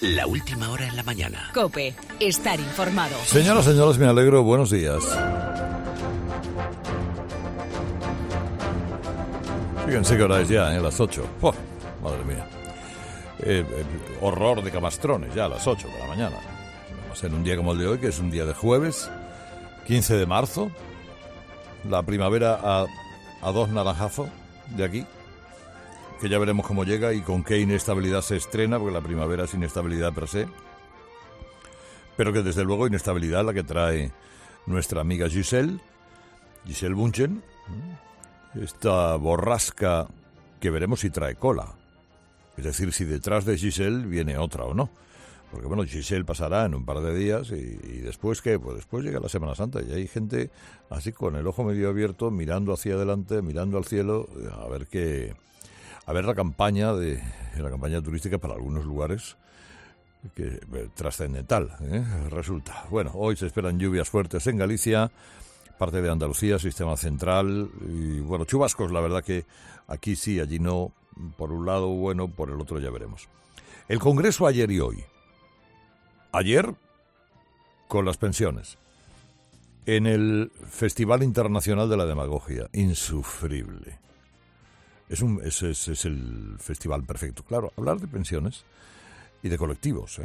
La última hora en la mañana. COPE. Estar informado. Señoras, señores, me alegro. Buenos días. Fíjense qué hora es ya, las 8. ¡Oh, madre mía! Horror de camastrones, ya a las 8 de la mañana. Vamos en un día como el de hoy, que es un día de jueves, 15 de marzo. La primavera a dos naranjazos de aquí, que ya veremos cómo llega y con qué inestabilidad se estrena, porque la primavera es inestabilidad per se, pero que desde luego inestabilidad la que trae nuestra amiga Giselle Bündchen, esta borrasca que veremos si trae cola, es decir, si detrás de Giselle viene otra o no. Porque bueno, Giselle pasará en un par de días y después, ¿qué? Pues después llega la Semana Santa y hay gente así con el ojo medio abierto, mirando hacia adelante, mirando al cielo, a ver la campaña turística para algunos lugares, que trascendental, resulta. Bueno, hoy se esperan lluvias fuertes en Galicia, parte de Andalucía, sistema central, y bueno, chubascos, la verdad que aquí sí, allí no, por un lado bueno, por el otro ya veremos. El Congreso ayer y hoy. Ayer, con las pensiones, en el Festival Internacional de la Demagogia, insufrible. Ese es el festival perfecto. Claro, hablar de pensiones y de colectivos,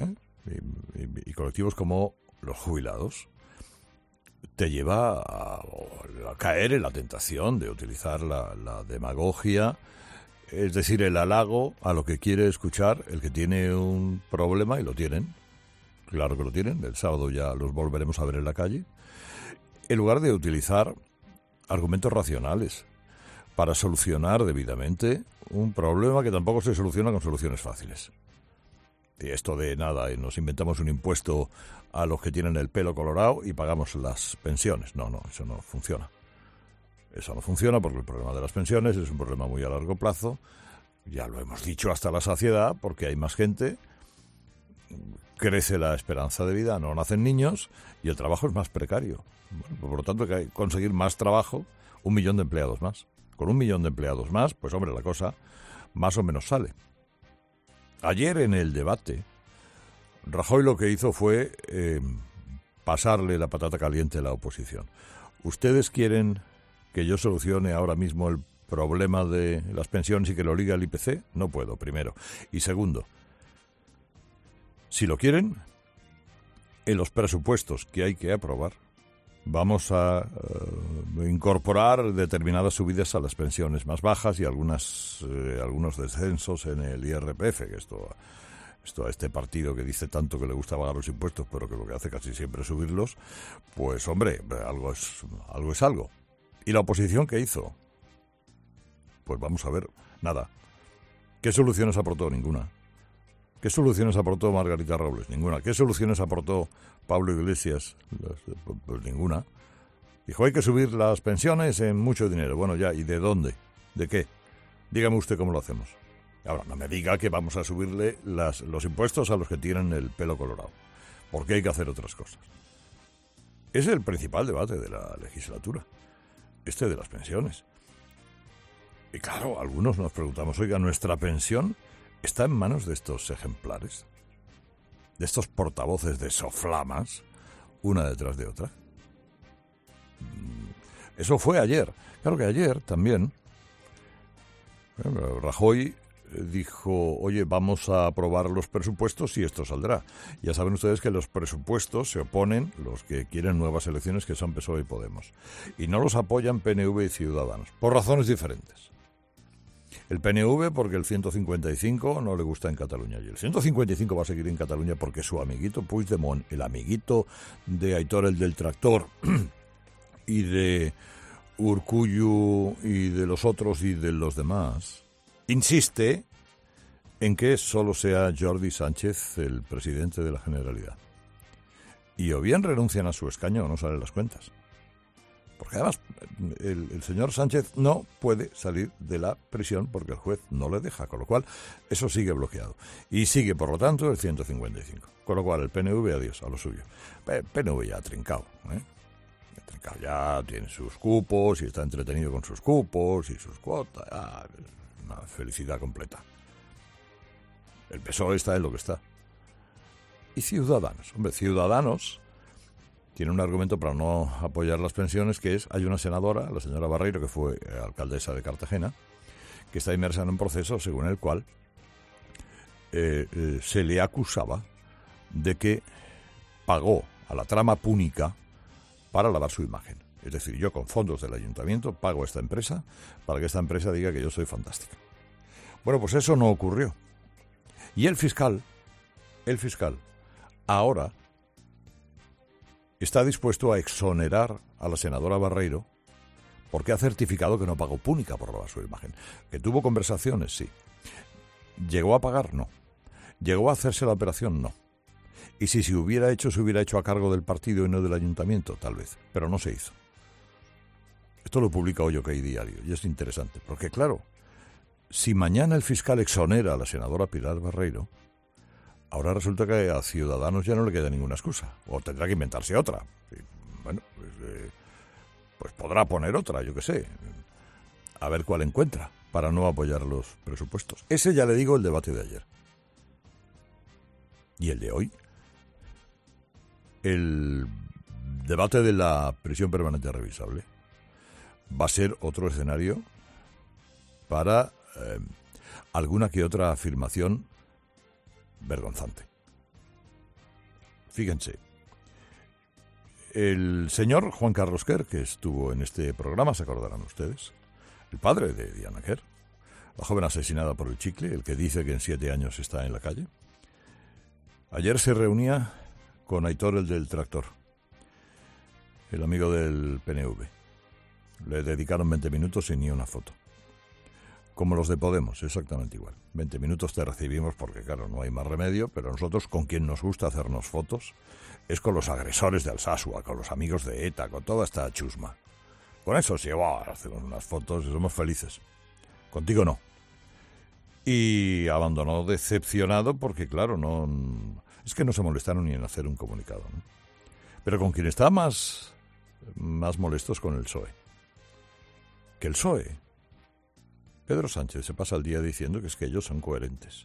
y colectivos como los jubilados, te lleva a caer en la tentación de utilizar la demagogia, es decir, el halago a lo que quiere escuchar el que tiene un problema, y lo tienen. Claro que lo tienen, el sábado ya los volveremos a ver en la calle, en lugar de utilizar argumentos racionales para solucionar debidamente un problema que tampoco se soluciona con soluciones fáciles. Y esto de nada, nos inventamos un impuesto a los que tienen el pelo colorado y pagamos las pensiones. No, eso no funciona. Eso no funciona porque el problema de las pensiones es un problema muy a largo plazo. Ya lo hemos dicho hasta la saciedad, porque hay más gente, crece la esperanza de vida, no nacen niños y el trabajo es más precario. Bueno, por lo tanto, hay que conseguir más trabajo, 1 millón de empleados más. Con 1 millón de empleados más, pues hombre, la cosa más o menos sale. Ayer en el debate, Rajoy lo que hizo fue pasarle la patata caliente a la oposición. ¿Ustedes quieren que yo solucione ahora mismo el problema de las pensiones y que lo ligue al IPC? No puedo, primero. Y segundo, si lo quieren, en los presupuestos que hay que aprobar, vamos a incorporar determinadas subidas a las pensiones más bajas y algunos descensos en el IRPF, que esto a este partido que dice tanto que le gusta pagar los impuestos, pero que lo que hace casi siempre es subirlos, pues hombre, algo es algo. ¿Y la oposición qué hizo? Pues vamos a ver, nada. ¿Qué soluciones aportó? Ninguna. ¿Qué soluciones aportó Margarita Robles? Ninguna. ¿Qué soluciones aportó Pablo Iglesias? Pues ninguna. Dijo, hay que subir las pensiones en mucho dinero. Bueno, ya, ¿y de dónde? ¿De qué? Dígame usted cómo lo hacemos. Ahora, no me diga que vamos a subirle los impuestos a los que tienen el pelo colorado, porque hay que hacer otras cosas. Es el principal debate de la legislatura, de las pensiones. Y claro, algunos nos preguntamos, oiga, ¿nuestra pensión está en manos de estos ejemplares, de estos portavoces de soflamas, una detrás de otra? Eso fue ayer. Claro que ayer también Rajoy dijo, oye, vamos a aprobar los presupuestos y esto saldrá. Ya saben ustedes que los presupuestos se oponen los que quieren nuevas elecciones, que son PSOE y Podemos. Y no los apoyan PNV y Ciudadanos, por razones diferentes. El PNV porque el 155 no le gusta en Cataluña. Y el 155 va a seguir en Cataluña porque su amiguito Puigdemont, el amiguito de Aitor el del tractor y de Urkullu y de los otros y de los demás, insiste en que solo sea Jordi Sánchez el presidente de la Generalidad. Y o bien renuncian a su escaño o no salen las cuentas. Porque además el señor Sánchez no puede salir de la prisión porque el juez no le deja, con lo cual eso sigue bloqueado. Y sigue, por lo tanto, el 155. Con lo cual el PNV, adiós, a lo suyo. El PNV ya ha trincado, ya tiene sus cupos y está entretenido con sus cupos y sus cuotas. Una felicidad completa. El PSOE está en lo que está. y Ciudadanos. Hombre, Ciudadanos tiene un argumento para no apoyar las pensiones, que es, hay una senadora, la señora Barreiro, que fue alcaldesa de Cartagena, que está inmersa en un proceso según el cual se le acusaba de que pagó a la trama púnica para lavar su imagen. Es decir, yo con fondos del ayuntamiento pago a esta empresa para que esta empresa diga que yo soy fantástica. Bueno, pues eso no ocurrió. Y el fiscal, ahora está dispuesto a exonerar a la senadora Barreiro porque ha certificado que no pagó púnica por lavar su imagen. ¿Que tuvo conversaciones? Sí. ¿Llegó a pagar? No. ¿Llegó a hacerse la operación? No. Y si se hubiera hecho a cargo del partido y no del ayuntamiento, tal vez. Pero no se hizo. Esto lo publica hoy OK Diario y es interesante, porque claro, si mañana el fiscal exonera a la senadora Pilar Barreiro, ahora resulta que a Ciudadanos ya no le queda ninguna excusa, o tendrá que inventarse otra. Y, bueno, pues podrá poner otra, yo qué sé, a ver cuál encuentra para no apoyar los presupuestos. Ese, ya le digo, el debate de ayer. Y el de hoy, el debate de la prisión permanente revisable, va a ser otro escenario para alguna que otra afirmación vergonzante. Fíjense, el señor Juan Carlos Quer, que estuvo en este programa, se acordarán ustedes, el padre de Diana Quer, la joven asesinada por el chicle, el que dice que en 7 años está en la calle, ayer se reunía con Aitor, el del tractor, el amigo del PNV. Le dedicaron 20 minutos y ni una foto. Como los de Podemos, exactamente igual. 20 minutos te recibimos porque, claro, no hay más remedio, pero nosotros, con quien nos gusta hacernos fotos, es con los agresores de Alsasua, con los amigos de ETA, con toda esta chusma. Con eso sí, hacemos unas fotos y somos felices. Contigo no. Y abandonó decepcionado porque, claro, no es que no se molestaron ni en hacer un comunicado, ¿no? Pero con quien está más molesto es con el PSOE. Que el PSOE, Pedro Sánchez, se pasa el día diciendo que es que ellos son coherentes.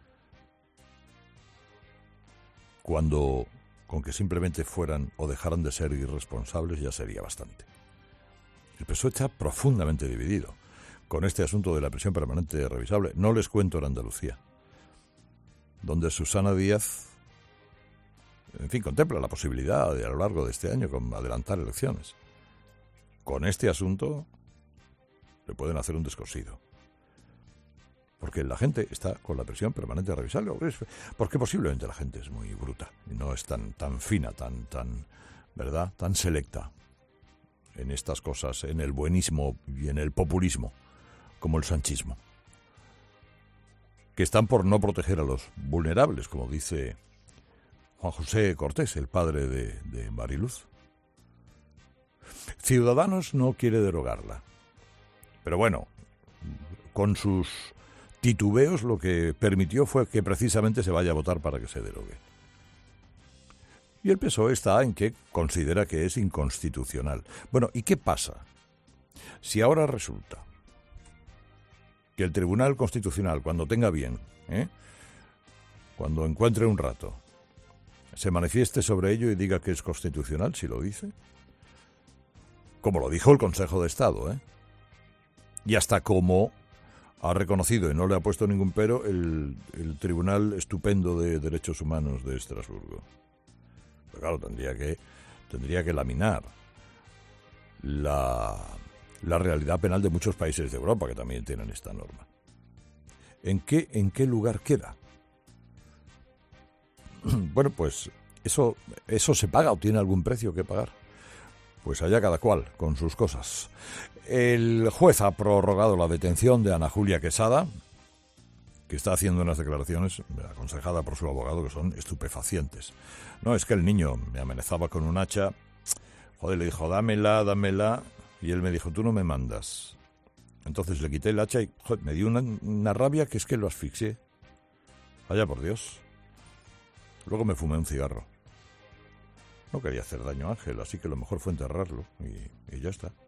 Cuando con que simplemente fueran o dejaran de ser irresponsables ya sería bastante. El PSOE está profundamente dividido con este asunto de la prisión permanente revisable. No les cuento en Andalucía, donde Susana Díaz, en fin, contempla la posibilidad de a lo largo de este año adelantar elecciones. Con este asunto le pueden hacer un descosido. Porque la gente está con la prisión permanente revisable. Porque posiblemente la gente es muy bruta y no es tan fina, ¿verdad? Tan selecta en estas cosas, en el buenismo y en el populismo, como el sanchismo. Que están por no proteger a los vulnerables, como dice Juan José Cortés, el padre de Mariluz. Ciudadanos no quiere derogarla. Pero bueno, con sus titubeos lo que permitió fue que precisamente se vaya a votar para que se derogue. Y el PSOE está en que considera que es inconstitucional. Bueno, ¿y qué pasa si ahora resulta que el Tribunal Constitucional, cuando tenga bien, cuando encuentre un rato, se manifieste sobre ello y diga que es constitucional, si lo dice? Como lo dijo el Consejo de Estado, y hasta como ha reconocido, y no le ha puesto ningún pero, el Tribunal Estupendo de Derechos Humanos de Estrasburgo. Pero claro, tendría que laminar la realidad penal de muchos países de Europa que también tienen esta norma. ¿En qué lugar queda? Bueno, pues eso se paga o tiene algún precio que pagar. Pues allá cada cual con sus cosas. El juez ha prorrogado la detención de Ana Julia Quesada, que está haciendo unas declaraciones, aconsejada por su abogado, que son estupefacientes. No, es que el niño me amenazaba con un hacha. Joder, le dijo, dámela. Y él me dijo, tú no me mandas. Entonces le quité el hacha y joder, me dio una rabia que es que lo asfixié. Vaya por Dios. Luego me fumé un cigarro. No quería hacer daño a Ángel, así que lo mejor fue enterrarlo. Y ya está.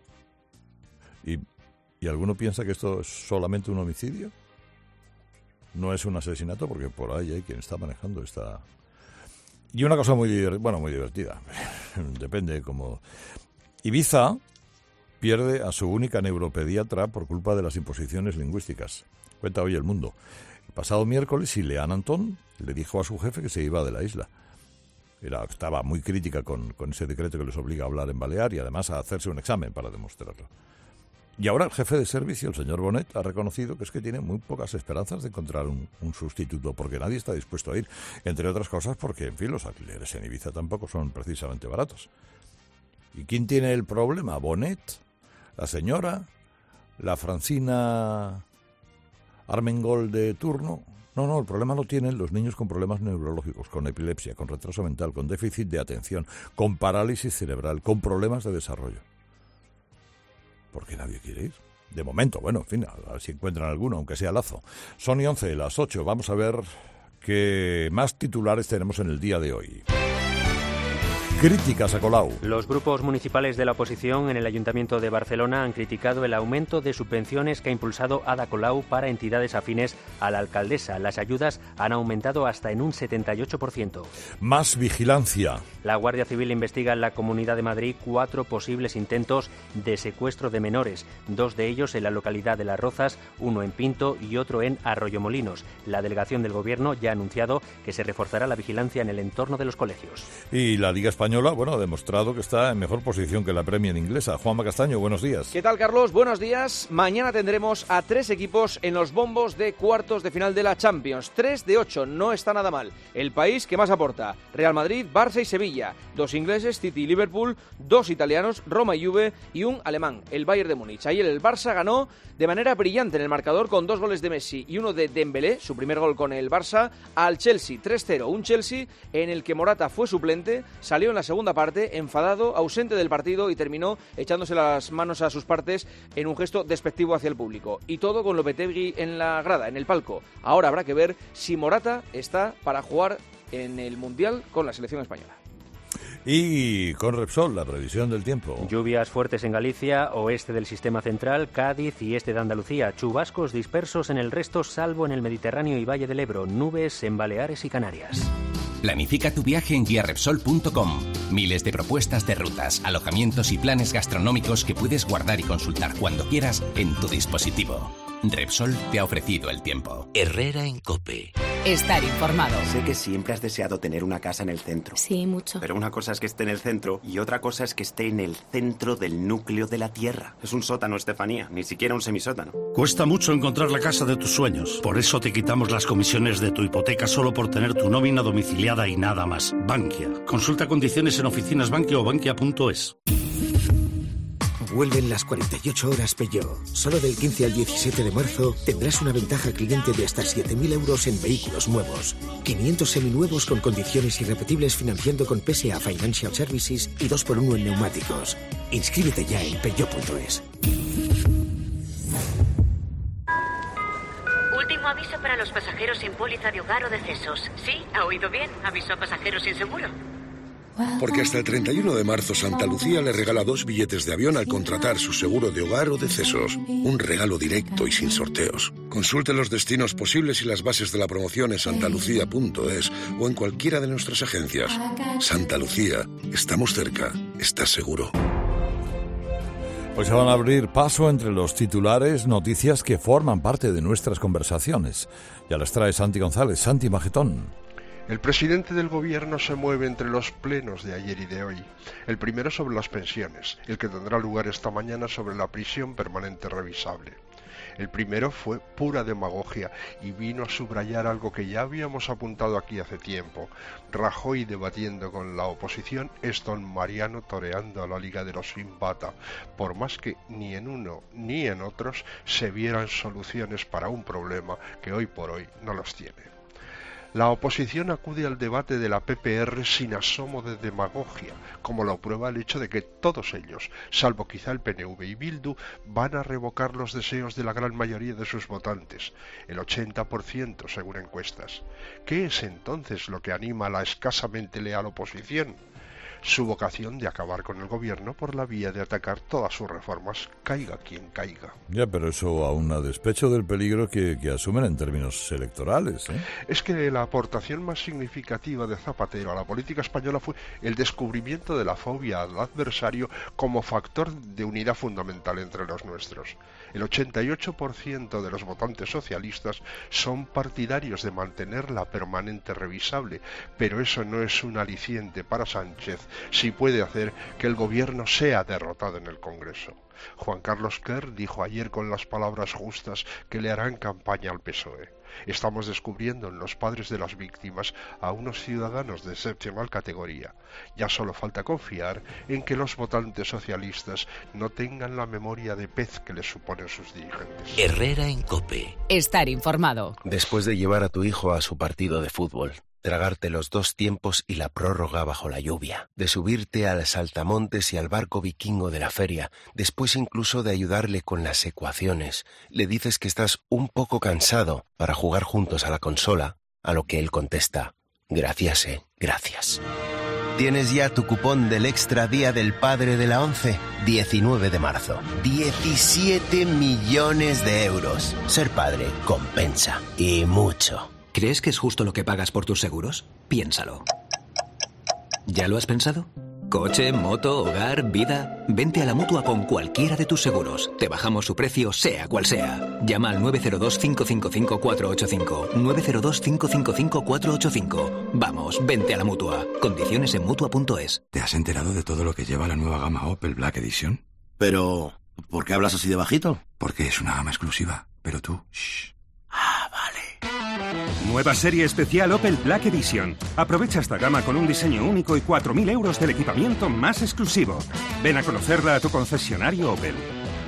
¿Y alguno piensa que esto es solamente un homicidio? No es un asesinato porque por ahí hay quien está manejando esta... Y una cosa muy divertida, depende como... Ibiza pierde a su única neuropediatra por culpa de las imposiciones lingüísticas. Cuenta hoy El Mundo. El pasado miércoles, Ileana Antón le dijo a su jefe que se iba de la isla. Estaba muy crítica con ese decreto que les obliga a hablar en balear y además a hacerse un examen para demostrarlo. Y ahora el jefe de servicio, el señor Bonet, ha reconocido que es que tiene muy pocas esperanzas de encontrar un sustituto, porque nadie está dispuesto a ir, entre otras cosas porque, en fin, los alquileres en Ibiza tampoco son precisamente baratos. ¿Y quién tiene el problema? ¿Bonet? ¿La señora? ¿La Francina Armengol de turno? No, el problema lo tienen los niños con problemas neurológicos, con epilepsia, con retraso mental, con déficit de atención, con parálisis cerebral, con problemas de desarrollo. ¿Por qué nadie quiere ir? De momento, bueno, en fin, a ver si encuentran alguno, aunque sea lazo. Son y 11, las 8. Vamos a ver qué más titulares tenemos en el día de hoy. Críticas a Colau. Los grupos municipales de la oposición en el Ayuntamiento de Barcelona han criticado el aumento de subvenciones que ha impulsado Ada Colau para entidades afines a la alcaldesa. Las ayudas han aumentado hasta en un 78%. Más vigilancia. La Guardia Civil investiga en la Comunidad de Madrid 4 posibles intentos de secuestro de menores, 2 de ellos en la localidad de Las Rozas, 1 en Pinto y otro en Arroyomolinos. La delegación del Gobierno ya ha anunciado que se reforzará la vigilancia en el entorno de los colegios. Y la Liga Española, ha demostrado que está en mejor posición que la Premier inglesa. Juanma Castaño, buenos días. ¿Qué tal, Carlos? Buenos días. Mañana tendremos a 3 equipos en los bombos de cuartos de final de la Champions. 3 de 8, no está nada mal. El país que más aporta: Real Madrid, Barça y Sevilla. 2 ingleses, City y Liverpool, 2 italianos, Roma y Juve, y un alemán, el Bayern de Múnich. Ayer el Barça ganó de manera brillante en el marcador con 2 goles de Messi y 1 de Dembélé, su primer gol con el Barça, al Chelsea 3-0. Un Chelsea en el que Morata fue suplente, salió en la segunda parte, enfadado, ausente del partido y terminó echándose las manos a sus partes en un gesto despectivo hacia el público. Y todo con Lopetegui en la grada, en el palco. Ahora habrá que ver si Morata está para jugar en el Mundial con la selección española. Y con Repsol, la previsión del tiempo. Lluvias fuertes en Galicia, oeste del sistema central, Cádiz y este de Andalucía. Chubascos dispersos en el resto, salvo en el Mediterráneo y Valle del Ebro. Nubes en Baleares y Canarias. Planifica tu viaje en guiarepsol.com. Miles de propuestas de rutas, alojamientos y planes gastronómicos que puedes guardar y consultar cuando quieras en tu dispositivo. Repsol te ha ofrecido el tiempo. Herrera en COPE. Estar informado. Sé que siempre has deseado tener una casa en el centro. Sí, mucho. Pero una cosa es que esté en el centro y otra cosa es que esté en el centro del núcleo de la Tierra. Es un sótano, Estefanía, ni siquiera un semisótano. Cuesta mucho encontrar la casa de tus sueños. Por eso te quitamos las comisiones de tu hipoteca solo por tener tu nómina domiciliada y nada más. Bankia. Consulta condiciones en oficinas Bankia o bankia.es. Vuelven las 48 horas Peugeot. Solo del 15 al 17 de marzo tendrás una ventaja cliente de hasta 7.000 euros en vehículos nuevos. 500 seminuevos con condiciones irrepetibles financiando con PSA Financial Services y 2x1 en neumáticos. Inscríbete ya en peugeot.es. Último aviso para los pasajeros sin póliza de hogar o decesos. Sí, ha oído bien. Aviso a pasajeros sin seguro. Porque hasta el 31 de marzo Santa Lucía le regala 2 billetes de avión al contratar su seguro de hogar o decesos. Un regalo directo y sin sorteos. Consulte los destinos posibles y las bases de la promoción en santalucía.es o en cualquiera de nuestras agencias. Santa Lucía, estamos cerca, estás seguro. Pues se van a abrir paso entre los titulares, noticias que forman parte de nuestras conversaciones. Ya las trae Santi González. Santi Magetón. El presidente del gobierno se mueve entre los plenos de ayer y de hoy. El primero sobre las pensiones, el que tendrá lugar esta mañana sobre la prisión permanente revisable. El primero fue pura demagogia y vino a subrayar algo que ya habíamos apuntado aquí hace tiempo. Rajoy debatiendo con la oposición es don Mariano toreando a la Liga de los sin bata, por más que ni en uno ni en otros se vieran soluciones para un problema que hoy por hoy no los tiene. La oposición acude al debate de la PPR sin asomo de demagogia, como lo prueba el hecho de que todos ellos, salvo quizá el PNV y Bildu, van a revocar los deseos de la gran mayoría de sus votantes, el 80% según encuestas. ¿Qué es entonces lo que anima a la escasamente leal oposición? su vocación de acabar con el gobierno por la vía de atacar todas sus reformas, caiga quien caiga. Ya, pero eso aún a despecho del peligro que asumen en términos electorales, ¿eh? Es que la aportación más significativa de Zapatero a la política española fue el descubrimiento de la fobia al adversario como factor de unidad fundamental entre los nuestros. El 88% de los votantes socialistas son partidarios de mantener la permanente revisable, pero eso no es un aliciente para Sánchez si puede hacer que el gobierno sea derrotado en el Congreso. Juan Carlos Quer dijo ayer con las palabras justas que le harán campaña al PSOE. Estamos descubriendo en los padres de las víctimas a unos ciudadanos de excepcional categoría. Ya solo falta confiar en que los votantes socialistas no tengan la memoria de pez que les suponen sus dirigentes. Herrera en COPE. Estar informado. Después de llevar a tu hijo a su partido de fútbol, tragarte los 2 tiempos y la prórroga bajo la lluvia, de subirte al saltamontes y al barco vikingo de la feria, después incluso de ayudarle con las ecuaciones, le dices que estás un poco cansado para jugar juntos a la consola, a lo que él contesta: gracias, gracias. ¿Tienes ya tu cupón del Extra Día del Padre de la ONCE? 19 de marzo. 17 millones de euros. Ser padre compensa. Y mucho. ¿Crees que es justo lo que pagas por tus seguros? Piénsalo. ¿Ya lo has pensado? Coche, moto, hogar, vida. Vente a la Mutua con cualquiera de tus seguros. Te bajamos su precio, sea cual sea. Llama al 902-555-485. 902-555-485. Vamos, vente a la Mutua. Condiciones en Mutua.es. ¿Te has enterado de todo lo que lleva la nueva gama Opel Black Edition? Pero, ¿por qué hablas así de bajito? Porque es una gama exclusiva. Pero tú, shh. Ah, vale. Nueva serie especial Opel Black Edition. Aprovecha esta gama con un diseño único y 4.000 euros del equipamiento más exclusivo. Ven a conocerla a tu concesionario Opel.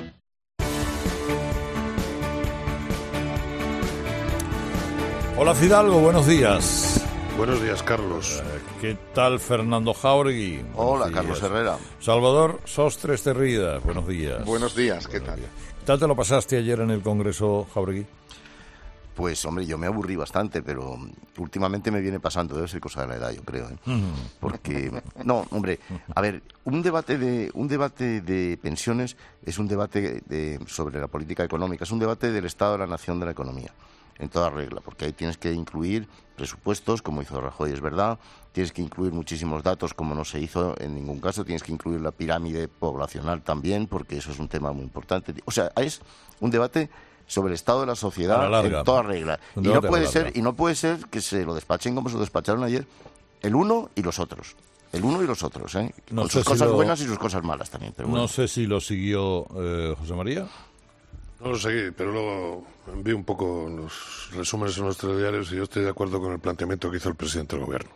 Hola Fidalgo, buenos días. Buenos días, Carlos. ¿Qué tal Fernando Jauregui? Hola, Carlos Herrera. Salvador Sostres Terridas, buenos días. Buenos días, ¿qué tal? ¿Qué tal te lo pasaste ayer en el Congreso, Jauregui? Pues, hombre, yo me aburrí bastante, pero últimamente me viene pasando, debe ser cosa de la edad, yo creo, ¿eh? Porque, no, hombre, a ver, un debate de pensiones es un debate sobre la política económica, es un debate del Estado de la Nación de la economía, en toda regla, porque ahí tienes que incluir presupuestos, como hizo Rajoy, es verdad, tienes que incluir muchísimos datos, como no se hizo en ningún caso, tienes que incluir la pirámide poblacional también, porque eso es un tema muy importante. O sea, es un debate sobre el estado de la sociedad en toda regla. Y no puede ser que se lo despachen como se lo despacharon ayer el uno y los otros. El uno y los otros, ¿eh? No con sus cosas buenas y sus cosas malas también. Pero bueno. No sé si lo siguió José María. No lo seguí, pero luego vi un poco los resúmenes en los telediarios y yo estoy de acuerdo con el planteamiento que hizo el presidente del gobierno.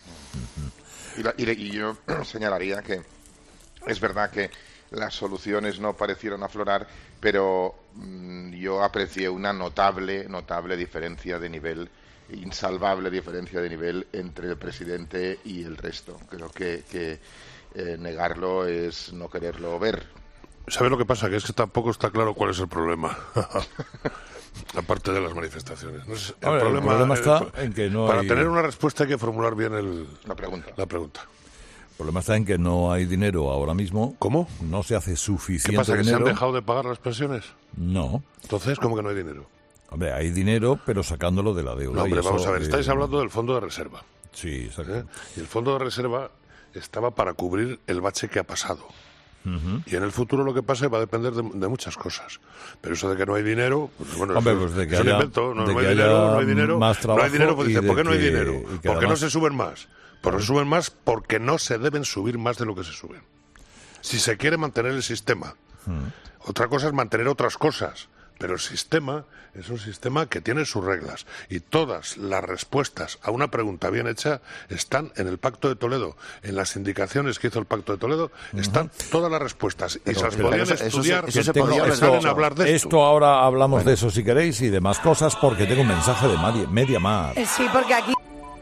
Y yo señalaría que es verdad que las soluciones no parecieron aflorar, pero yo aprecié una notable diferencia de nivel, insalvable diferencia de nivel entre el presidente y el resto. Creo que negarlo es no quererlo ver. ¿Sabe lo que pasa? Que es que tampoco está claro cuál es el problema. Aparte de las manifestaciones. No sé, el problema está en que no para hay... tener una respuesta hay que formular bien la pregunta. El problema está en que no hay dinero ahora mismo. ¿Cómo? No se hace suficiente dinero. ¿Qué pasa, que dinero. se han dejado de pagar las pensiones? No. Entonces, ¿cómo que no hay dinero? Hombre, hay dinero, pero sacándolo de la deuda. No, hombre, vamos a ver, estáis hablando del fondo de reserva. Sí, exacto. Y el fondo de reserva estaba para cubrir el bache que ha pasado. Y en el futuro lo que pase va a depender de muchas cosas. Pero eso de que no hay dinero, pues bueno, hombre, eso, pues de que es un invento. No hay dinero, más no hay dinero, pues dice, ¿por qué no hay dinero? ¿Por qué no se suben más? Pues no se suben más porque no se deben subir más de lo que se suben. Si se quiere mantener el sistema. Otra cosa es mantener otras cosas. Pero el sistema es un sistema que tiene sus reglas y todas las respuestas a una pregunta bien hecha están en el Pacto de Toledo. En las indicaciones que hizo el Pacto de Toledo están todas las respuestas y se las podían estudiar y salen a hablar de esto. Esto ahora hablamos de eso si queréis y de más cosas porque tengo un mensaje de Media Mar. Sí, porque aquí...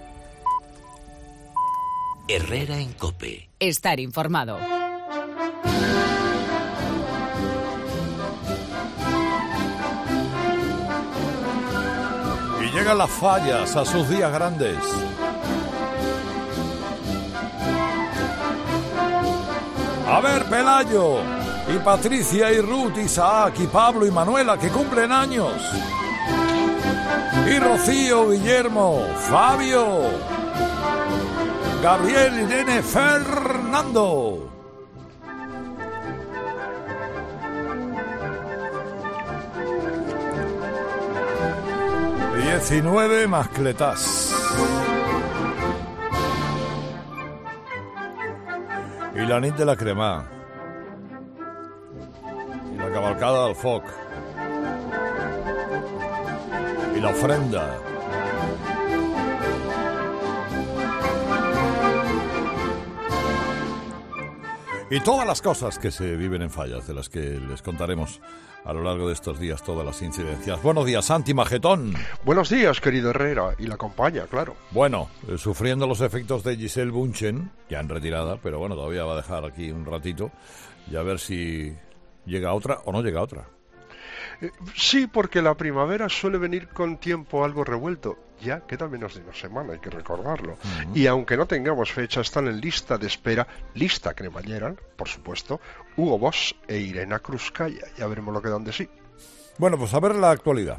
Herrera en COPE. Estar informado. Llegan las fallas a sus días grandes. A ver, Pelayo, y Patricia, y Ruth, Isaac, y Pablo, y Manuela, que cumplen años. Y Rocío, Guillermo, Fabio, Gabriel, Irene, Fernando. Y 19 mascletas. Y la nit de la crema. Y la cabalcada del foc. Y la ofrenda. Y todas las cosas que se viven en Fallas, de las que les contaremos a lo largo de estos días, todas las incidencias. Buenos días, Santi Magetón. Buenos días, querido Herrera, y la compañía, claro. Bueno, sufriendo los efectos de Giselle Bunchen, ya en retirada, pero bueno, todavía va a dejar aquí un ratito, y a ver si llega otra o no llega otra. Sí, porque la primavera suele venir con tiempo algo revuelto. Ya queda menos de una semana, hay que recordarlo. Y aunque no tengamos fecha, están en lista de espera, lista cremallera, por supuesto, Hugo Boss e Irene Cruzcaya. Ya veremos lo que dan de sí. Bueno, pues a ver la actualidad.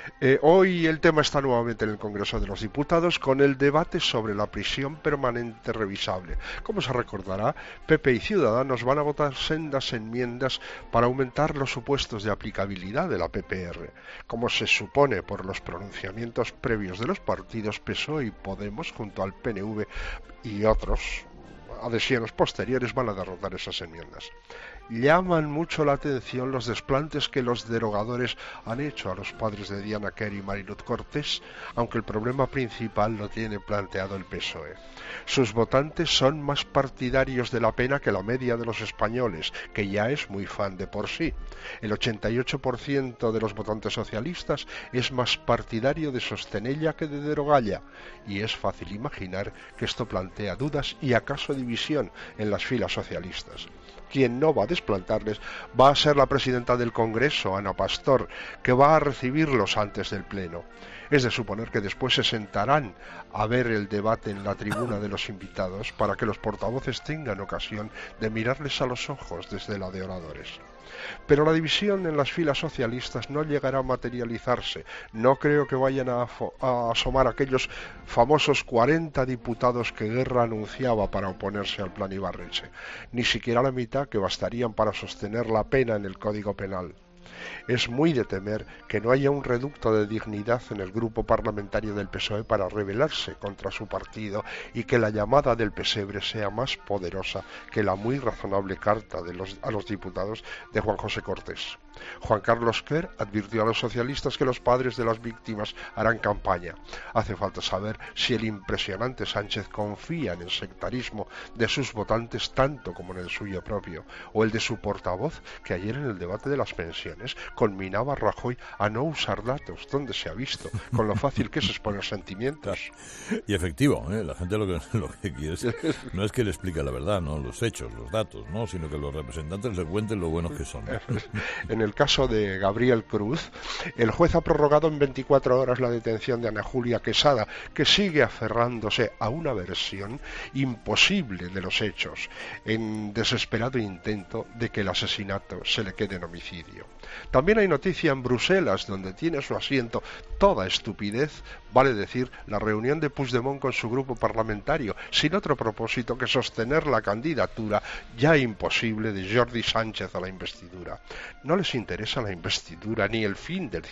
Hoy el tema está nuevamente en el Congreso de los Diputados con el debate sobre la prisión permanente revisable. Como se recordará, PP y Ciudadanos van a votar sendas enmiendas para aumentar los supuestos de aplicabilidad de la PPR. Como se supone por los pronunciamientos previos de los partidos PSOE y Podemos junto al PNV y otros adhesiones posteriores van a derrotar esas enmiendas. Llaman mucho la atención los desplantes que los derogadores han hecho a los padres de Diana Quer y Mariluz Cortés, aunque el problema principal lo tiene planteado el PSOE. Sus votantes son más partidarios de la pena que la media de los españoles, que ya es muy fan de por sí. El 88% de los votantes socialistas es más partidario de Sostenella que de Derogalla, y es fácil imaginar que esto plantea dudas y acaso división en las filas socialistas. Quien no va a desplantarles va a ser la presidenta del Congreso, Ana Pastor, que va a recibirlos antes del Pleno. Es de suponer que después se sentarán a ver el debate en la tribuna de los invitados para que los portavoces tengan ocasión de mirarles a los ojos desde la de oradores. Pero la división en las filas socialistas no llegará a materializarse. No creo que vayan a asomar aquellos famosos 40 diputados que Guerra anunciaba para oponerse al plan Ibarretxe, ni siquiera la mitad que bastarían para sostener la pena en el Código Penal. Es muy de temer que no haya un reducto de dignidad en el grupo parlamentario del PSOE para rebelarse contra su partido y que la llamada del pesebre sea más poderosa que la muy razonable carta a los diputados de Juan José Cortés. Juan Carlos Quer advirtió a los socialistas que los padres de las víctimas harán campaña. Hace falta saber si el impresionante Sánchez confía en el sectarismo de sus votantes tanto como en el suyo propio, o el de su portavoz, que ayer en el debate de las pensiones conminaba a Rajoy a no usar datos, donde se ha visto, con lo fácil que es exponer sentimientos. Y efectivo, la gente lo que quiere no es que le explique la verdad, no los hechos, los datos, no, sino que los representantes le cuenten lo buenos que son. En el caso de Gabriel Cruz, el juez ha prorrogado en 24 horas la detención de Ana Julia Quesada, que sigue aferrándose a una versión imposible de los hechos, en desesperado intento de que el asesinato se le quede en homicidio. También hay noticia en Bruselas, donde tiene su asiento toda estupidez, vale decir, la reunión de Puigdemont con su grupo parlamentario, sin otro propósito que sostener la candidatura ya imposible de Jordi Sánchez a la investidura. No les interesa la investidura ni el fin del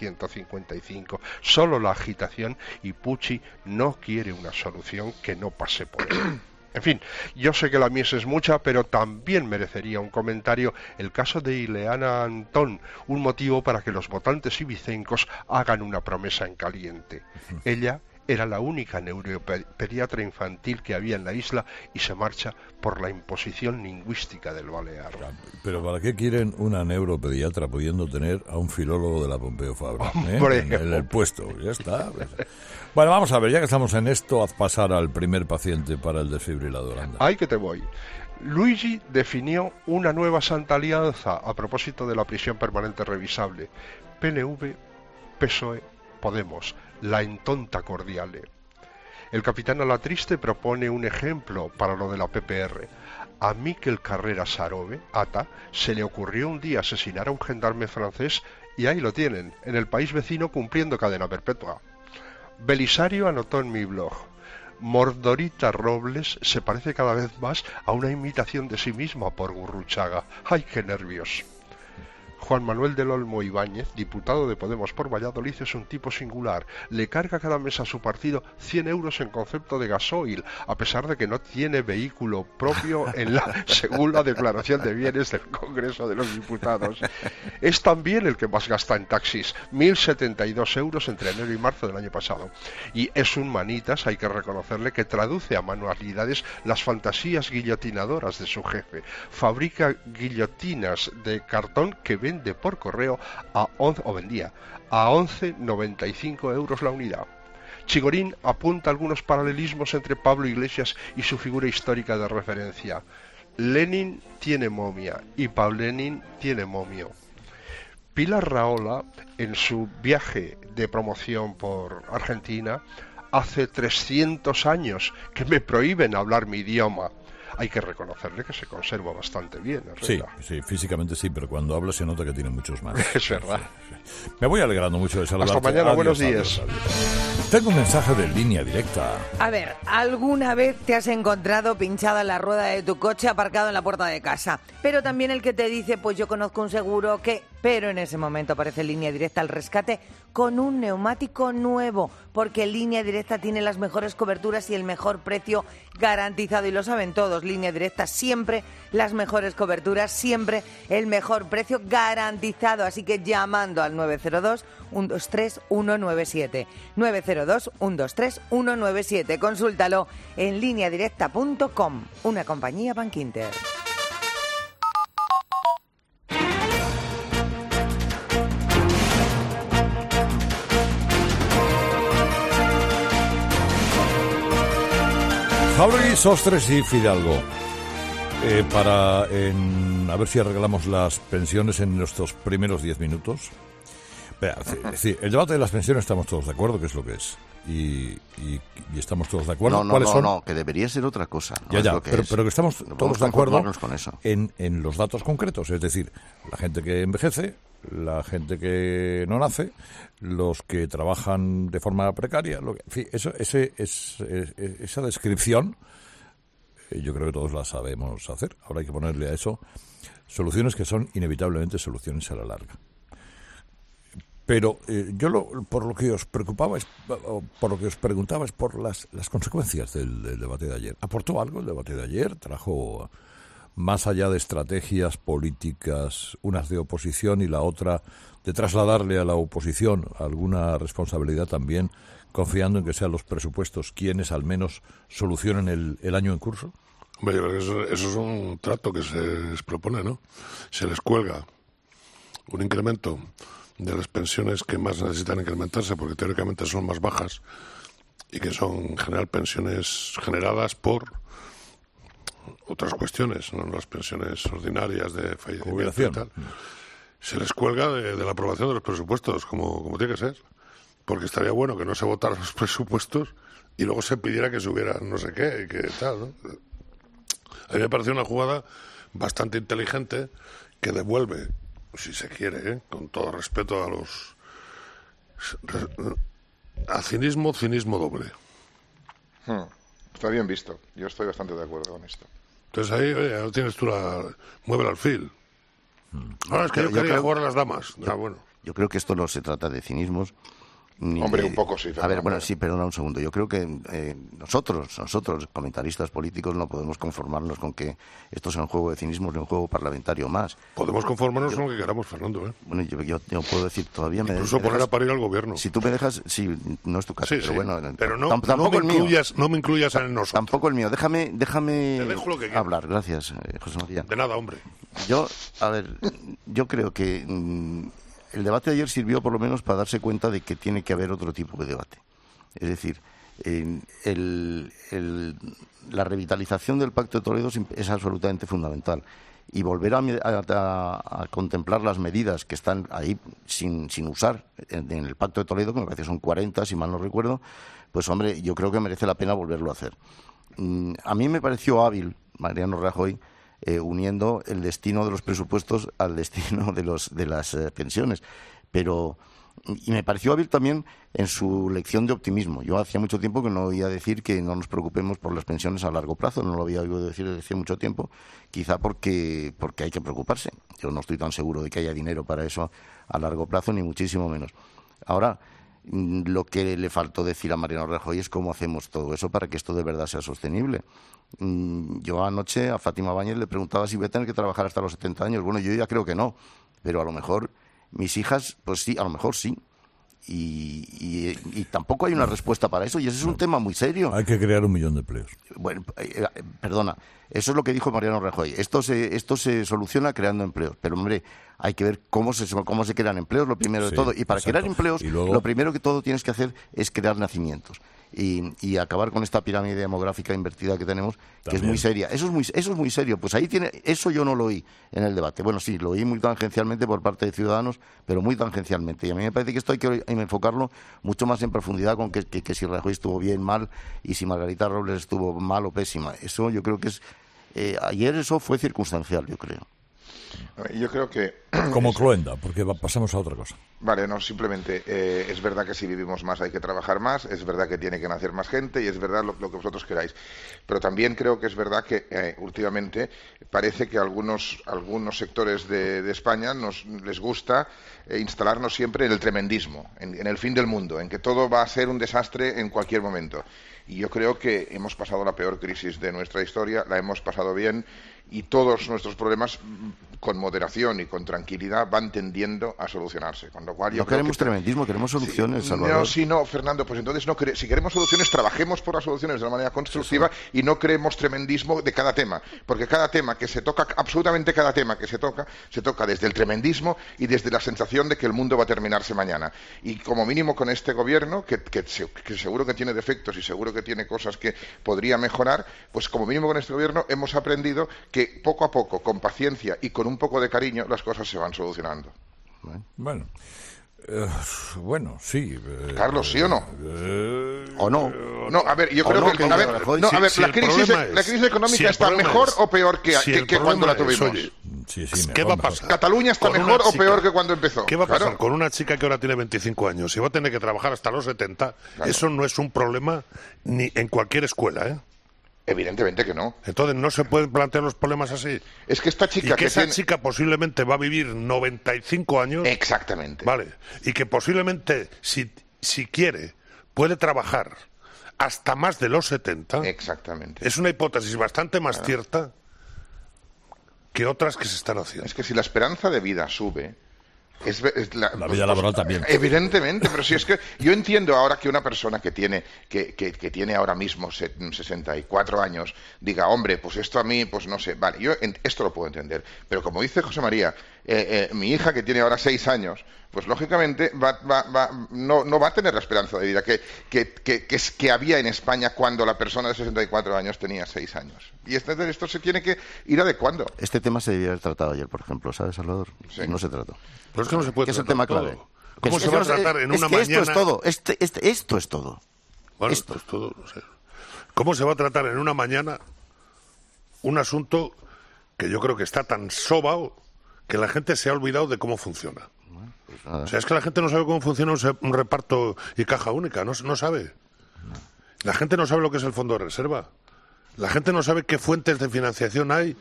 155, solo la agitación, y Puig no quiere una solución que no pase por él. En fin, yo sé que la mies es mucha, pero también merecería un comentario el caso de Ileana Antón, un motivo para que los votantes ibicencos hagan una promesa en caliente. Ella era la única neuropediatra infantil que había en la isla y se marcha por la imposición lingüística del balear. Pero ¿para qué quieren una neuropediatra pudiendo tener a un filólogo de la Pompeu Fabra en el puesto? Ya está. Bueno, vamos a ver, ya que estamos en esto, haz pasar al primer paciente para el desfibrilador. Anda. ¡Ay, que te voy! Luigi definió una nueva santa alianza a propósito de la prisión permanente revisable. PNV, PSOE, Podemos, la entonta cordiale. El capitán Alatriste propone un ejemplo para lo de la PPR. A Miquel Carrera Sarobe, Ata, se le ocurrió un día asesinar a un gendarme francés y ahí lo tienen, en el país vecino cumpliendo cadena perpetua. Belisario anotó en mi blog: Mordorita Robles se parece cada vez más a una imitación de sí misma por Gurruchaga. ¡Ay, qué nervios! Juan Manuel del Olmo Ibáñez, diputado de Podemos por Valladolid, es un tipo singular. Le carga cada mes a su partido 100 euros en concepto de gasoil, a pesar de que no tiene vehículo propio según la declaración de bienes del Congreso de los Diputados. Es también el que más gasta en taxis, 1.072 euros entre enero y marzo del año pasado. Y es un manitas, hay que reconocerle, que traduce a manualidades las fantasías guillotinadoras de su jefe. Fabrica guillotinas de cartón que vende por correo vendía a 11,95 euros la unidad. Chigorín apunta algunos paralelismos entre Pablo Iglesias y su figura histórica de referencia. Lenin tiene momia y Paulenin tiene momio. Pilar Rahola, en su viaje de promoción por Argentina, hace 300 años que me prohíben hablar mi idioma. Hay que reconocerle que se conserva bastante bien. Sí, físicamente sí, pero cuando habla se nota que tiene muchos más. Es verdad. Sí. Me voy alegrando mucho de saludarte. Hasta mañana, buenos Adiós. días. Tengo un mensaje de Línea Directa. A ver, ¿alguna vez te has encontrado pinchada la rueda de tu coche aparcado en la puerta de casa? Pero también el que te dice, pues yo conozco un seguro que... Pero en ese momento aparece Línea Directa al rescate con un neumático nuevo, porque Línea Directa tiene las mejores coberturas y el mejor precio garantizado, y lo saben todos. Línea Directa siempre las mejores coberturas, siempre el mejor precio garantizado, así que llamando al 902-123-197, 902-123-197, consúltalo en lineadirecta.com, una compañía Bankinter. Jauregui, Sostres y Fidalgo. A ver si arreglamos las pensiones en nuestros primeros 10 minutos. El debate de las pensiones estamos todos de acuerdo que es lo que es. Y estamos todos de acuerdo. No, que debería ser otra cosa. No pero que estamos todos de acuerdo con eso. En los datos concretos. Es decir, la gente que envejece, la gente que no nace, los que en de forma precaria. En fin, esa descripción yo creo que todos la sabemos hacer. Ahora hay que ponerle a eso soluciones que son inevitablemente soluciones a la larga. Pero por lo que os preocupaba, por lo que os preguntaba, es por las consecuencias del debate de ayer. ¿Aportó algo el debate de ayer? ¿Trajo, más allá de estrategias políticas, unas de oposición y la otra de trasladarle a la oposición alguna responsabilidad también, confiando en que sean los presupuestos quienes al menos solucionen el año en curso? Hombre, yo creo que eso es un trato que se les propone, ¿no? Se les cuelga un incremento de las pensiones que más necesitan incrementarse, porque teóricamente son más bajas, y que son en general pensiones generadas por otras cuestiones, no las pensiones ordinarias de fallecimiento y tal. Se les cuelga de la aprobación de los presupuestos, como tiene que ser. Porque estaría bueno que no se votaran los presupuestos y luego se pidiera que se hubiera no sé qué y que tal, ¿no? A mí me pareció una jugada bastante inteligente que devuelve, si se quiere, con todo respeto a cinismo doble. Está bien visto. Yo estoy bastante de acuerdo con esto. Entonces ahí, oye, no tienes tú mueve el alfil. Ahora es que yo quería jugar a las damas. Yo creo que esto no se trata de cinismos. Hombre, un poco sí. A ver, bueno, sí, perdona un segundo. Yo creo que nosotros, comentaristas políticos, no podemos conformarnos con que esto sea un juego de cinismo, ni un juego parlamentario más. Podemos conformarnos con lo que queramos, Fernando, ¿eh? Bueno, yo puedo decir, todavía incluso poner a parir al gobierno. Si tú me dejas, sí, no es tu caso, pero bueno. Pero no me incluyas en nosotros. Tampoco el mío. Déjame hablar. Gracias, José María. De nada, hombre. Yo creo que el debate de ayer sirvió por lo menos para darse cuenta de que tiene que haber otro tipo de debate. Es decir, la revitalización del Pacto de Toledo es absolutamente fundamental. Y volver a contemplar las medidas que están ahí sin usar en el Pacto de Toledo, que me parece que son 40, si mal no recuerdo, pues hombre, yo creo que merece la pena volverlo a hacer. A mí me pareció hábil Mariano Rajoy, uniendo el destino de los presupuestos al destino de las pensiones. Y me pareció hábil también en su lección de optimismo. Yo hacía mucho tiempo que no oía decir que no nos preocupemos por las pensiones a largo plazo. No lo había oído decir desde hace mucho tiempo, quizá porque hay que preocuparse. Yo no estoy tan seguro de que haya dinero para eso a largo plazo, ni muchísimo menos. Ahora, lo que le faltó decir a Mariano Rajoy es cómo hacemos todo eso para que esto de verdad sea sostenible. Yo anoche a Fátima Báñez le preguntaba si voy a tener que trabajar hasta los 70 años. Bueno, yo ya creo que no, pero a lo mejor mis hijas, pues sí, a lo mejor sí. Y tampoco hay una respuesta para eso, y ese es un tema muy serio. Hay que crear 1 millón de empleos. Bueno, perdona, eso es lo que dijo Mariano Rajoy. Esto se soluciona creando empleos, pero hombre, hay que ver cómo se crean empleos, lo primero de todo. Y para crear empleos, luego, lo primero que todo tienes que hacer es crear nacimientos. Y acabar con esta pirámide demográfica invertida que tenemos, que es muy seria. Eso es muy serio. Pues ahí eso yo no lo oí en el debate. Bueno, sí, lo oí muy tangencialmente por parte de Ciudadanos, pero muy tangencialmente. Y a mí me parece que esto hay que enfocarlo mucho más en profundidad con que si Rajoy estuvo bien, mal, y si Margarita Robles estuvo mal o pésima. Eso yo creo que es... ayer eso fue circunstancial, yo creo. Yo creo que... Como Cloenda, porque pasamos a otra cosa. Vale, no, simplemente es verdad que si vivimos más hay que trabajar más, es verdad que tiene que nacer más gente y es verdad lo que vosotros queráis. Pero también creo que es verdad que últimamente parece que algunos sectores de España les gusta instalarnos siempre en el tremendismo, en el fin del mundo, en que todo va a ser un desastre en cualquier momento. Y yo creo que hemos pasado la peor crisis de nuestra historia, la hemos pasado bien y todos nuestros problemas con moderación y con tranquilidad van tendiendo a solucionarse. Con lo cual yo no queremos tremendismo, queremos soluciones, Salvador. No, Fernando, pues entonces si queremos soluciones, trabajemos por las soluciones de una manera constructiva y no creemos tremendismo de cada tema, porque cada tema que se toca, absolutamente cada tema que se toca desde el tremendismo y desde la sensación de que el mundo va a terminarse mañana. Y como mínimo con este gobierno, que seguro que tiene defectos y seguro que tiene cosas que podría mejorar, pues como mínimo con este gobierno hemos aprendido que poco a poco, con paciencia y con un poco de cariño, las cosas se van solucionando. Bueno, sí. Carlos, ¿sí o no? ¿O no? No, a ver, yo creo que... la crisis económica está mejor o peor que cuando la tuvimos. ¿Qué va a pasar? ¿Cataluña está mejor o peor que cuando empezó? ¿Qué va a pasar con una chica que ahora tiene 25 años y va a tener que trabajar hasta los 70? Claro. Eso no es un problema ni en cualquier escuela, ¿eh? Evidentemente que no. Entonces no se pueden plantear los problemas así. Es que esta chica... Y que esa chica posiblemente va a vivir 95 años. Exactamente. Vale. Y que posiblemente, si quiere, puede trabajar hasta más de los 70. Exactamente. Es una hipótesis bastante más cierta que otras que se están haciendo. Es que si la esperanza de vida sube... la vida laboral también. Evidentemente, pero si es que yo entiendo ahora que una persona que tiene ahora mismo 64 años diga, hombre, pues esto a mí, pues no sé, vale, yo esto lo puedo entender, pero como dice José María, mi hija que tiene ahora 6 años, pues lógicamente no va a tener la esperanza de vida que había en España cuando la persona de 64 años tenía 6 años. Y esto se tiene que ir adecuando. Este tema se debió haber tratado ayer, por ejemplo, ¿sabes, Salvador? Sí. No se trató. Pero es que no se puede tratar. Es el tema clave. ¿Cómo se va a tratar en una mañana? Esto es todo. Esto es todo. Bueno, esto es todo, no sé. ¿Cómo se va a tratar en una mañana un asunto que yo creo que está tan sobao que la gente se ha olvidado de cómo funciona? Pues o sea, es que la gente no sabe cómo funciona un reparto y caja única, no sabe. La gente no sabe lo que es el fondo de reserva. La gente no sabe qué fuentes de financiación hay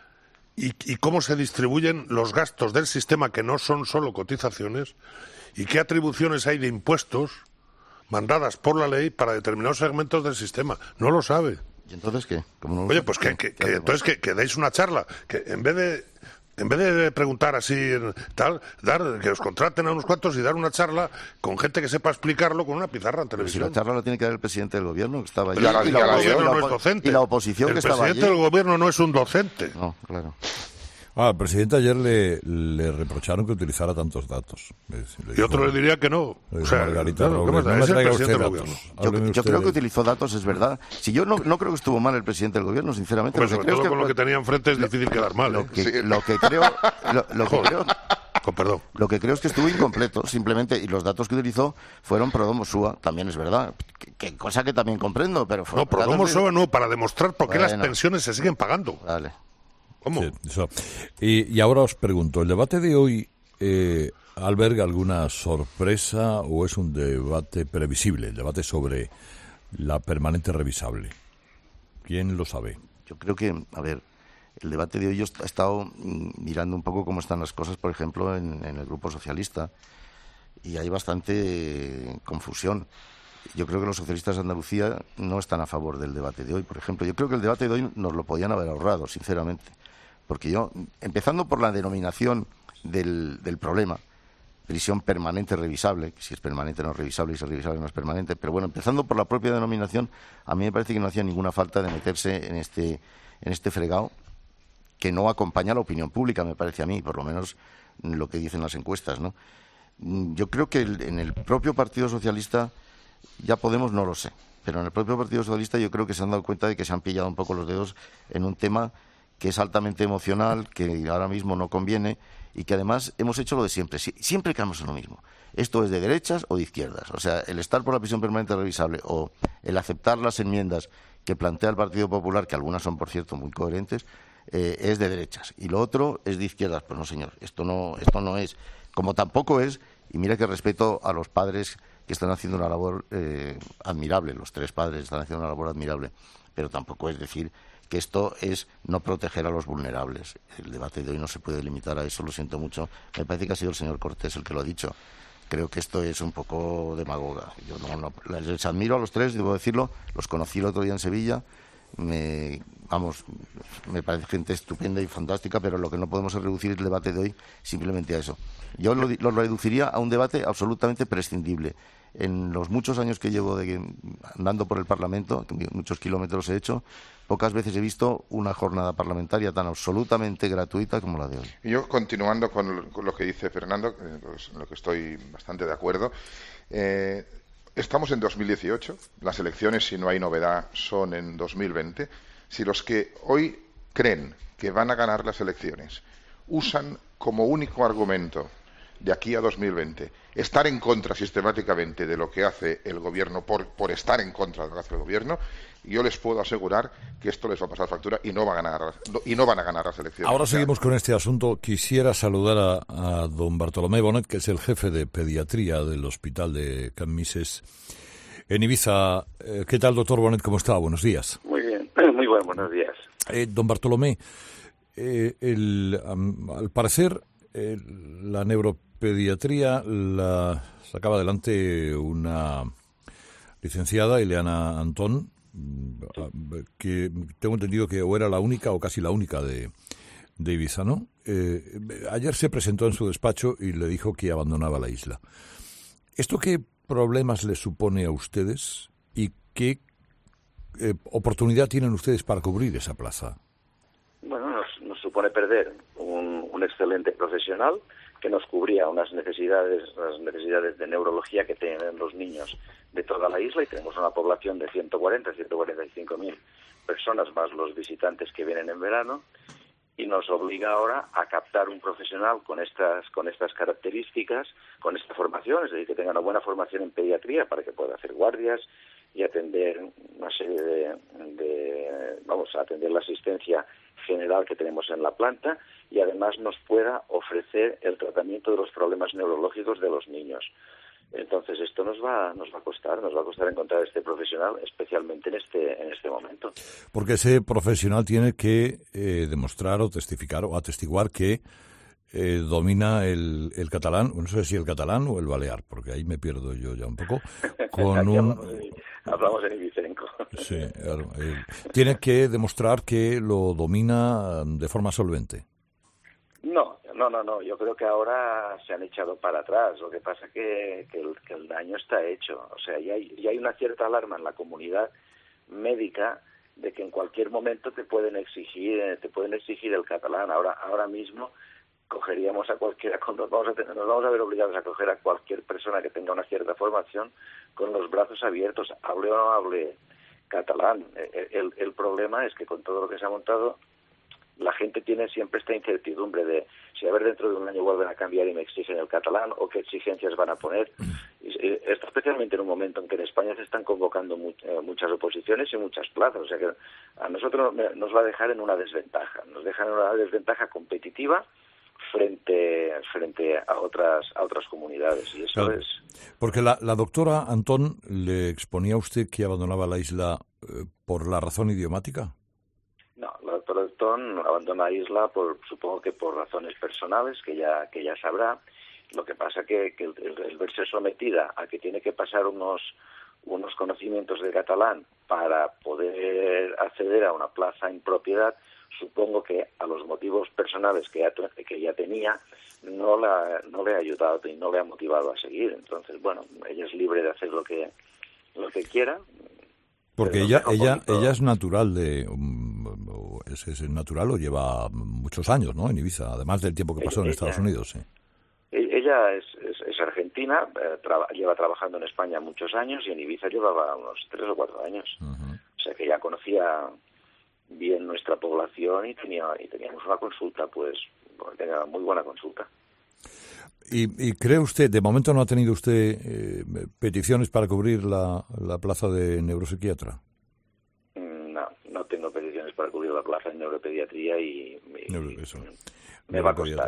y cómo se distribuyen los gastos del sistema, que no son solo cotizaciones, y qué atribuciones hay de impuestos mandadas por la ley para determinados segmentos del sistema. No lo sabe. ¿Y entonces qué? Oye, pues entonces que deis una charla, que en vez de preguntar así, tal, que os contraten a unos cuantos y dar una charla con gente que sepa explicarlo con una pizarra en televisión. Si la charla la tiene que dar el presidente del gobierno, que estaba allí. Y la oposición que estaba allí. El presidente del gobierno no es un docente. No, claro. Al presidente ayer le reprocharon que utilizara tantos datos. Y otro le diría que no. O sea, Margarita Robles, no me traiga usted datos. Yo creo que utilizó datos, es verdad. Si yo no creo que estuvo mal el presidente del gobierno, sinceramente. Pues sobre todo con lo que tenía enfrente es difícil quedar mal. Lo que creo es que estuvo incompleto, simplemente, y los datos que utilizó fueron pro domo sua, también es verdad, que cosa que también comprendo, pero... No, pero no, para demostrar por qué las pensiones se siguen pagando. Vale. ¿Cómo? Sí, eso. Y ahora os pregunto, ¿el debate de hoy alberga alguna sorpresa o es un debate previsible, el debate sobre la permanente revisable? ¿Quién lo sabe? Yo creo que, a ver, el debate de hoy yo he estado mirando un poco cómo están las cosas, por ejemplo, en el Grupo Socialista, y hay bastante confusión. Yo creo que los socialistas de Andalucía no están a favor del debate de hoy, por ejemplo. Yo creo que el debate de hoy nos lo podían haber ahorrado, sinceramente. Porque yo, empezando por la denominación del problema, prisión permanente revisable, que si es permanente no es revisable y si es revisable no es permanente, pero bueno, empezando por la propia denominación, a mí me parece que no hacía ninguna falta de meterse en este fregado que no acompaña a la opinión pública, me parece a mí, por lo menos lo que dicen las encuestas, ¿no? Yo creo que en el propio Partido Socialista, ya Podemos no lo sé, pero en el propio Partido Socialista yo creo que se han dado cuenta de que se han pillado un poco los dedos en un tema que es altamente emocional, que ahora mismo no conviene y que además hemos hecho lo de siempre. Siempre quedamos en lo mismo. Esto es de derechas o de izquierdas. O sea, el estar por la prisión permanente revisable o el aceptar las enmiendas que plantea el Partido Popular, que algunas son, por cierto, muy coherentes, es de derechas. Y lo otro es de izquierdas. Pues no, señor, esto no es. Como tampoco es, y mira que respeto a los padres que están haciendo una labor admirable, los 3 padres están haciendo una labor admirable, pero tampoco es decir que esto es no proteger a los vulnerables. El debate de hoy no se puede limitar a eso, lo siento mucho. Me parece que ha sido el señor Cortés el que lo ha dicho. Creo que esto es un poco demagoga. Yo les admiro a los 3, debo decirlo, los conocí el otro día en Sevilla, me parece gente estupenda y fantástica, pero lo que no podemos es reducir el debate de hoy simplemente a eso. Yo lo reduciría a un debate absolutamente prescindible. En los muchos años que llevo andando por el Parlamento, muchos kilómetros he hecho, pocas veces he visto una jornada parlamentaria tan absolutamente gratuita como la de hoy. Yo, continuando con lo que dice Fernando, pues, en lo que estoy bastante de acuerdo, estamos en 2018, las elecciones, si no hay novedad, son en 2020. Si los que hoy creen que van a ganar las elecciones usan como único argumento de aquí a 2020 estar en contra sistemáticamente de lo que hace el gobierno por estar en contra de lo que hace el gobierno, yo les puedo asegurar que esto les va a pasar factura y no van a ganar las elecciones. Ahora seguimos con este asunto. Quisiera saludar a don Bartolomé Bonet, que es el jefe de pediatría del Hospital de Can Misés en Ibiza. ¿Qué tal, doctor Bonet? ¿Cómo está? Buenos días. Muy bien, muy bueno, buenos días. Don Bartolomé, al parecer la neuropediatría la sacaba adelante una licenciada, Ileana Antón, que tengo entendido que o era la única o casi la única de Ibiza, ¿no? Ayer se presentó en su despacho y le dijo que abandonaba la isla. ¿Esto qué problemas les supone a ustedes y qué oportunidad tienen ustedes para cubrir esa plaza? Bueno, nos supone perder un excelente profesional que nos cubría las necesidades de neurología que tienen los niños de toda la isla, y tenemos una población de 145.000 personas más los visitantes que vienen en verano, y nos obliga ahora a captar un profesional con estas características, con esta formación, es decir, que tenga una buena formación en pediatría para que pueda hacer guardias y atender una serie atender la asistencia general que tenemos en la planta, y además nos pueda ofrecer el tratamiento de los problemas neurológicos de los niños. Entonces esto nos va a costar encontrar este profesional, especialmente en este momento. Porque ese profesional tiene que demostrar o testificar o atestiguar que domina el catalán, no sé si el catalán o el balear, porque ahí me pierdo yo ya un poco. Hablamos en ibicenco. Sí, tiene que demostrar que lo domina de forma solvente. No, yo creo que ahora se han echado para atrás. Lo que pasa que el daño está hecho. O sea, ya hay una cierta alarma en la comunidad médica de que en cualquier momento te pueden exigir el catalán. Ahora mismo cogeríamos a cualquiera, nos vamos a ver obligados a coger a cualquier persona que tenga una cierta formación con los brazos abiertos, hable o no hable catalán. El problema es que con todo lo que se ha montado, la gente tiene siempre esta incertidumbre de si a ver dentro de un año vuelven a cambiar y me exigen el catalán o qué exigencias van a poner. Esto especialmente en un momento en que en España se están convocando muchas oposiciones y muchas plazas. O sea que a nosotros nos va a dejar en una desventaja. Nos deja en una desventaja competitiva frente a otras comunidades. Y eso claro, es... Porque la doctora Antón le exponía a usted que abandonaba la isla por la razón idiomática. No, la doctora Antón abandona la isla supongo que por razones personales que ya sabrá. Lo que pasa que el verse sometida a que tiene que pasar unos conocimientos de catalán para poder acceder a una plaza en propiedad, supongo que a los motivos personales que ya tenía no le ha ayudado y no le ha motivado a seguir. Entonces, bueno, ella es libre de hacer lo que quiera. Porque ella es natural es natural o lleva muchos años, ¿no? En Ibiza, además del tiempo que pasó en Estados Unidos, sí. Ella es argentina, lleva trabajando en España muchos años y en Ibiza llevaba unos 3 o 4 años. Uh-huh. O sea que ya conocía bien nuestra población y teníamos una consulta, tenía muy buena consulta. ¿Y cree usted, de momento no ha tenido usted peticiones para cubrir la plaza de neuropsiquiatra? No tengo peticiones para cubrir la plaza de neuropediatría y me va a costar.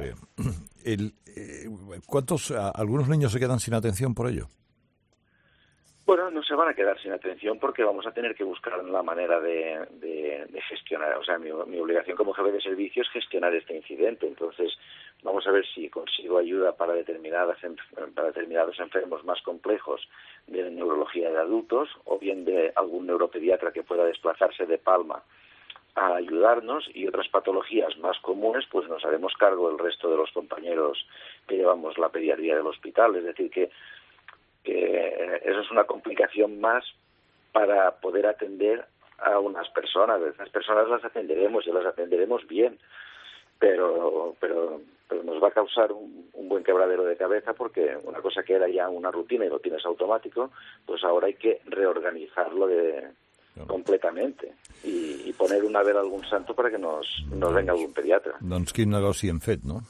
¿Algunos niños se quedan sin atención por ello? Bueno, no se van a quedar sin atención porque vamos a tener que buscar la manera de gestionar. O sea, mi obligación como jefe de servicio es gestionar este incidente. Entonces, vamos a ver si consigo ayuda para determinados enfermos más complejos de neurología de adultos o bien de algún neuropediatra que pueda desplazarse de Palma a ayudarnos, y otras patologías más comunes pues nos haremos cargo el resto de los compañeros que llevamos la pediatría del hospital. Es decir, que eso es una complicación más para poder atender a unas personas. Esas personas las atenderemos y las atenderemos bien, pero nos va a causar un buen quebradero de cabeza, porque una cosa que era ya una rutina y lo tienes automático, pues ahora hay que reorganizarlo completamente y poner una vela a algún santo para que nos venga algun pediatra. Doncs quin negoci hem fet, no?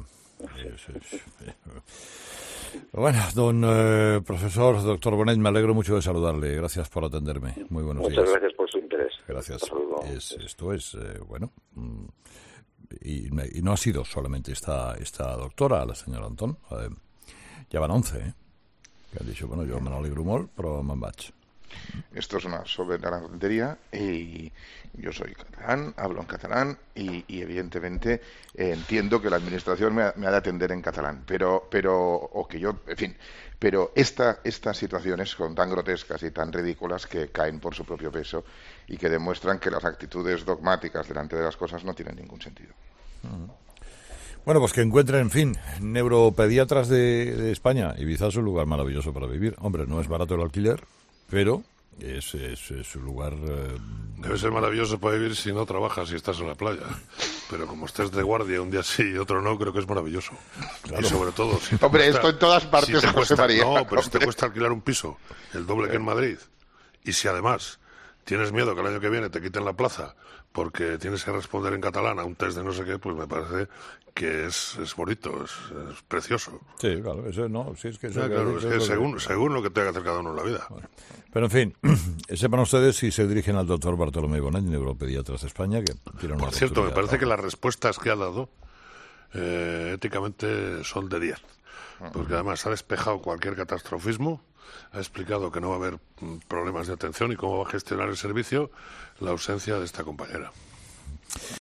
Bueno, profesor, doctor Bonet, me alegro mucho de saludarle. Gracias por atenderme. Muy buenos días. Muchas gracias por su interés. Gracias. Esto es bueno, y no ha sido solamente esta doctora, la señora Antón. Ya van 11, que han dicho, bueno, yo me n'alegro molt, però me'n vaig. Esto es una soberana tontería y yo soy catalán, hablo en catalán y evidentemente entiendo que la administración me ha de atender en catalán, pero estas situaciones son tan grotescas y tan ridículas que caen por su propio peso y que demuestran que las actitudes dogmáticas delante de las cosas no tienen ningún sentido. Bueno, pues que encuentren, en fin, neuropediatras de España. Ibiza es un lugar maravilloso para vivir. Hombre, no es barato el alquiler, pero es un lugar... Debe ser maravilloso para vivir si no trabajas y estás en la playa. Pero como estés de guardia un día sí y otro no, creo que es maravilloso. Claro. Y sobre todo... Si hombre, esto en todas partes, si José María. No, pero si te cuesta alquilar un piso, el doble que en Madrid, y si además tienes miedo que el año que viene te quiten la plaza porque tienes que responder en catalán a un test de no sé qué, pues me parece que es bonito, es precioso. Sí, claro, eso no, sí, es que... según lo que tenga que hacer cada uno en la vida. Bueno. Pero en fin, sepan ustedes si se dirigen al doctor Bartolomé Bonet, neuropediatras de España, que tiene una... Por cierto, me parece que las respuestas que ha dado éticamente son de 10, porque además ha despejado cualquier catastrofismo, ha explicado que no va a haber problemas de atención y cómo va a gestionar el servicio la ausencia de esta compañera.